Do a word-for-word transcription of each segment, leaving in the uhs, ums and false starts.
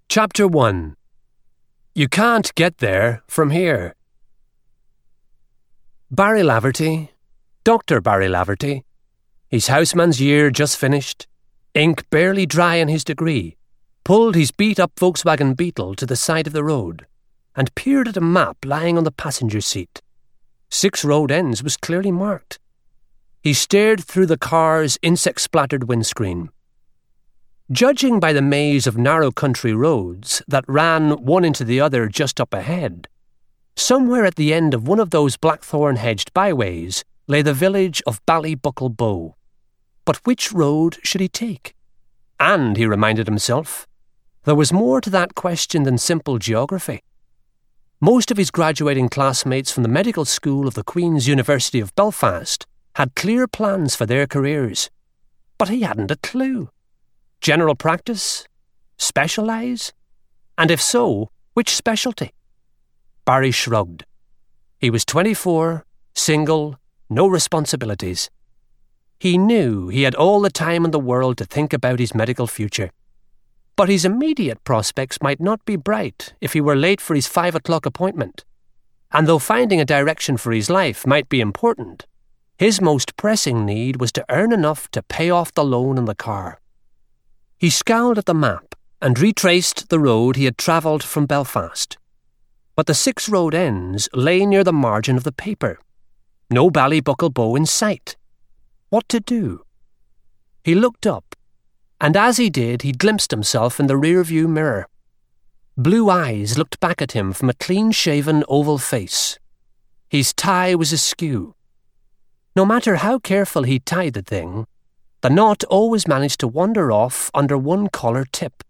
Chapter one. You can't get there from here. Barry Laverty, Doctor Barry Laverty, his houseman's year just finished, ink barely dry in his degree, pulled his beat-up Volkswagen Beetle to the side of the road and peered at a map lying on the passenger seat. Six road ends was clearly marked. He stared through the car's insect-splattered windscreen. Judging by the maze of narrow country roads that ran one into the other just up ahead, somewhere at the end of one of those blackthorn-hedged byways lay the village of Ballybuckle Bow. But which road should he take? And, he reminded himself, there was more to that question than simple geography. Most of his graduating classmates from the medical school of the Queen's University of Belfast had clear plans for their careers, but he hadn't a clue. General practice? Specialise? And if so, which specialty? Barry shrugged. He was twenty-four, single, no responsibilities. He knew he had all the time in the world to think about his medical future. But his immediate prospects might not be bright if he were late for his five o'clock appointment. And though finding a direction for his life might be important, his most pressing need was to earn enough to pay off the loan on the car. He scowled at the map and retraced the road he had travelled from Belfast. But the six road ends lay near the margin of the paper. No Ballybuckle Bow in sight. What to do? He looked up, and as he did, he glimpsed himself in the rear-view mirror. Blue eyes looked back at him from a clean-shaven oval face. His tie was askew. No matter how careful he tied the thing, the knot always managed to wander off under one collar tip.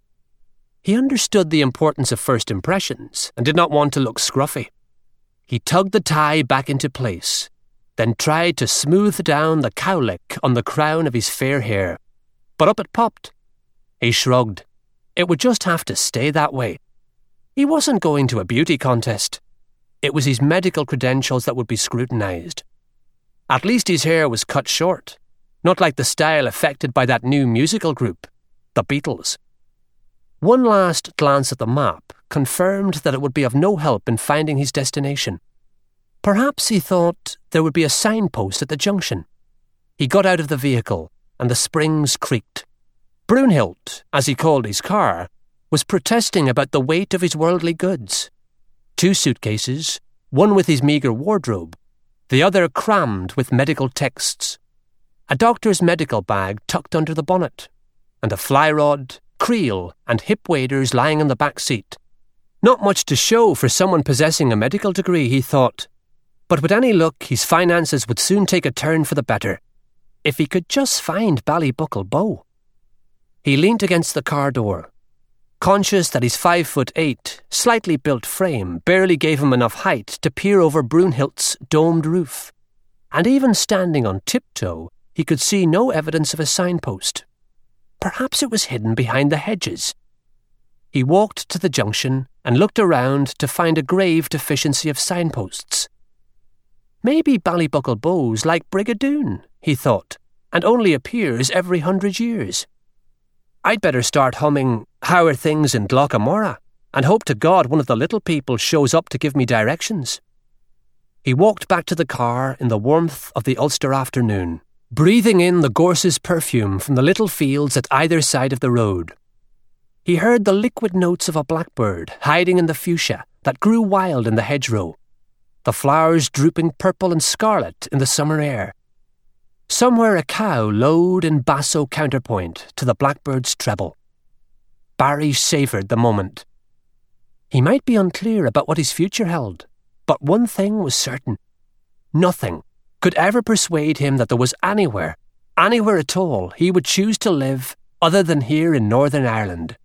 He understood the importance of first impressions and did not want to look scruffy. He tugged the tie back into place, then tried to smooth down the cowlick on the crown of his fair hair. But up it popped. He shrugged. It would just have to stay that way. He wasn't going to a beauty contest. It was his medical credentials that would be scrutinised. At least his hair was cut short. Not like the style affected by that new musical group, the Beatles. One last glance at the map confirmed that it would be of no help in finding his destination. Perhaps, he thought, there would be a signpost at the junction. He got out of the vehicle, and the springs creaked. Brunhild, as he called his car, was protesting about the weight of his worldly goods. Two suitcases, one with his meagre wardrobe, the other crammed with medical texts. A doctor's medical bag tucked under the bonnet, and a fly rod, creel, and hip waders lying in the back seat. Not much to show for someone possessing a medical degree, he thought, but with any luck his finances would soon take a turn for the better, if he could just find Ballybuckle Bow. He leant against the car door, conscious that his five foot eight, slightly built frame barely gave him enough height to peer over Brunhild's domed roof, and even standing on tiptoe, he could see no evidence of a signpost. Perhaps it was hidden behind the hedges. He walked to the junction and looked around to find a grave deficiency of signposts. Maybe Ballybuckle Bow's like Brigadoon, he thought, and only appears every hundred years. I'd better start humming How Are Things in Glockamora and hope to God one of the little people shows up to give me directions. He walked back to the car in the warmth of the Ulster afternoon, breathing in the gorse's perfume from the little fields at either side of the road. He heard the liquid notes of a blackbird hiding in the fuchsia that grew wild in the hedgerow, the flowers drooping purple and scarlet in the summer air. Somewhere a cow lowed in basso counterpoint to the blackbird's treble. Barry savoured the moment. He might be unclear about what his future held, but one thing was certain. Nothing could ever persuade him that there was anywhere, anywhere at all, he would choose to live other than here in Northern Ireland.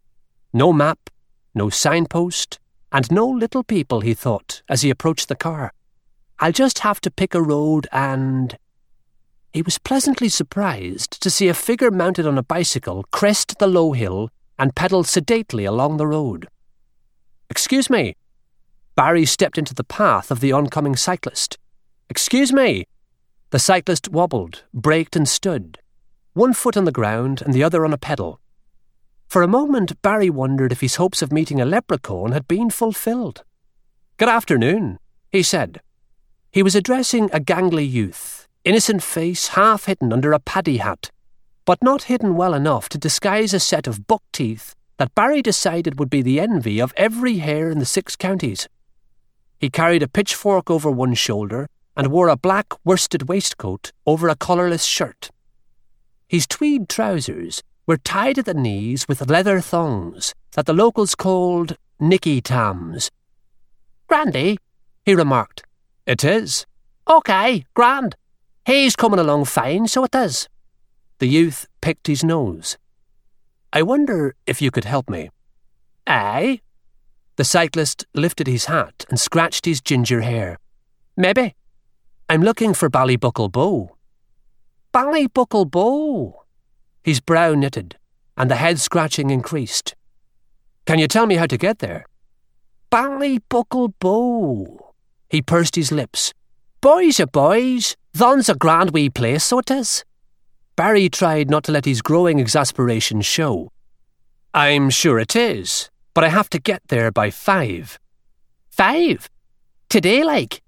No map, no signpost, and no little people, he thought, as he approached the car. I'll just have to pick a road and... He was pleasantly surprised to see a figure mounted on a bicycle crest the low hill and pedal sedately along the road. "Excuse me." Barry stepped into the path of the oncoming cyclist. "Excuse me." The cyclist wobbled, braked and stood, one foot on the ground and the other on a pedal. For a moment, Barry wondered if his hopes of meeting a leprechaun had been fulfilled. "Good afternoon," he said. He was addressing a gangly youth, innocent face half hidden under a paddy hat, but not hidden well enough to disguise a set of buck teeth that Barry decided would be the envy of every hare in the six counties. He carried a pitchfork over one shoulder and wore a black worsted waistcoat over a collarless shirt. His tweed trousers were tied at the knees with leather thongs that the locals called Nicky Tams. "Grandy," he remarked. "It is." "OK, grand. He's coming along fine, so it is." The youth picked his nose. "I wonder if you could help me." "Aye?" The cyclist lifted his hat and scratched his ginger hair. "Maybe." "I'm looking for Ballybuckle Bow." "Ballybuckle Bow?" His brow knitted, and the head-scratching increased. "Can you tell me how to get there?" "Ballybuckle Bow." He pursed his lips. "Boys are boys. Thon's a grand wee place, so it is." Barry tried not to let his growing exasperation show. "I'm sure it is, but I have to get there by five." "Five? Today, like?"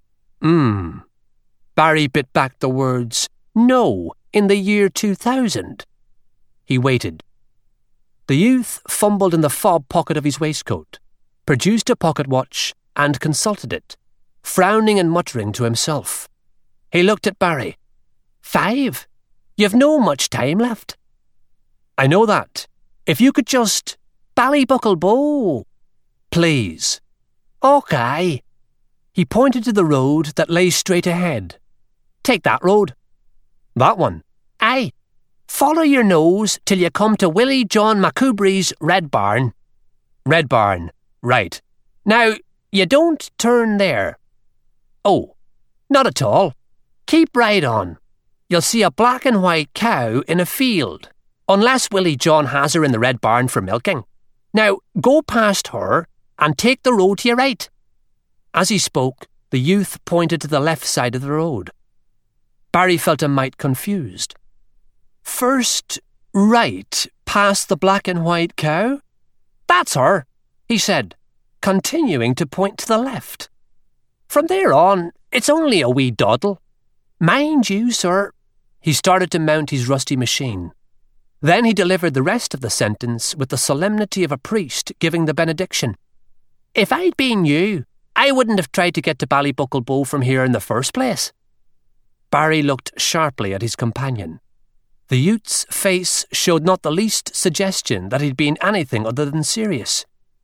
Hmm. Barry bit back the words, "No, in the year two thousand. He waited. The youth fumbled in the fob pocket of his waistcoat, produced a pocket watch, and consulted it, frowning and muttering to himself. He looked at Barry. "Five? You've no much time left." "I know that. If you could just... Ballybuckle Bow." "Please." "OK." He pointed to the road that lay straight ahead. "Take that road." "That one?" "Aye. Follow your nose till you come to Willie John Macubry's Red Barn." "Red Barn. Right. Now, you don't turn there." "Oh, not at all. Keep right on. You'll see a black and white cow in a field, unless Willie John has her in the Red Barn for milking. Now, go past her and take the road to your right." As he spoke, the youth pointed to the left side of the road. Barry felt a mite confused. "First, right, past the black and white cow?" "That's her," he said, continuing to point to the left. "From there on, it's only a wee doddle. Mind you, sir." He started to mount his rusty machine. Then he delivered the rest of the sentence with the solemnity of a priest giving the benediction. "If I'd been you, I wouldn't have tried to get to Ballybuckle Bow from here in the first place." Barry looked sharply at his companion. The youth's face showed not the least suggestion that he'd been anything other than serious.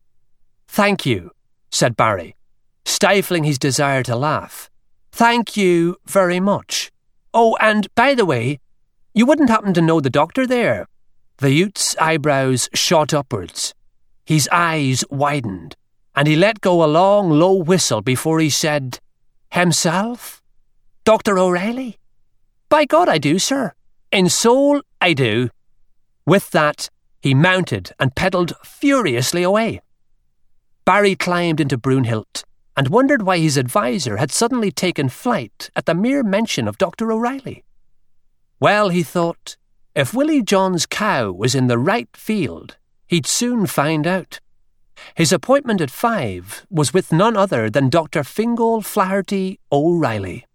"Thank you," said Barry, stifling his desire to laugh. "Thank you very much. Oh, and by the way, you wouldn't happen to know the doctor there?" The youth's eyebrows shot upwards. His eyes widened, and he let go a long, low whistle before he said, "Himself? Doctor O'Reilly? By God, I do, sir. In soul, I do." With that, he mounted and pedalled furiously away. Barry climbed into Brunhild and wondered why his adviser had suddenly taken flight at the mere mention of Doctor O'Reilly. Well, he thought, if Willie John's cow was in the right field, he'd soon find out. His appointment at five was with none other than Doctor Fingal Flaherty O'Reilly.